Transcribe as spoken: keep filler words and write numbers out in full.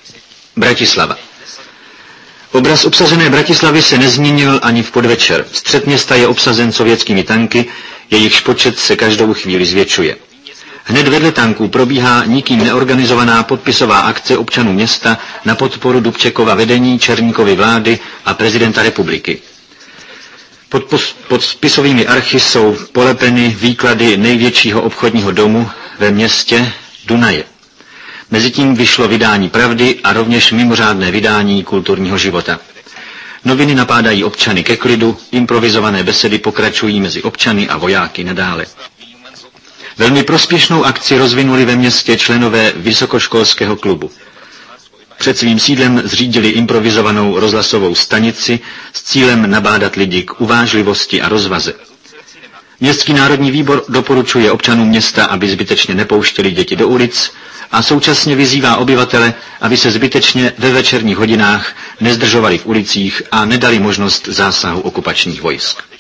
Bratislava. Obraz obsazené Bratislavy se nezměnil ani v podvečer. Střed města je obsazen sovětskými tanky, jejichž počet se každou chvíli zvětšuje. Hned vedle tanků probíhá nikým neorganizovaná podpisová akce občanů města na podporu Dubčekova vedení, Černíkovy vlády a prezidenta republiky. Pod, pos, pod spisovými archy jsou polepeny výklady největšího obchodního domu ve městě Dunaje. Mezitím vyšlo vydání Pravdy a rovněž mimořádné vydání Kulturního života. Noviny napádají občany ke klidu, improvizované besedy pokračují mezi občany a vojáky nadále. Velmi prospěšnou akci rozvinuli ve městě členové vysokoškolského klubu. Před svým sídlem zřídili improvizovanou rozhlasovou stanici s cílem nabádat lidi k uvážlivosti a rozvaze. Městský národní výbor doporučuje občanům města, aby zbytečně nepouštěli děti do ulic a současně vyzývá obyvatele, aby se zbytečně ve večerních hodinách nezdržovali v ulicích a nedali možnost zásahu okupačních vojsk.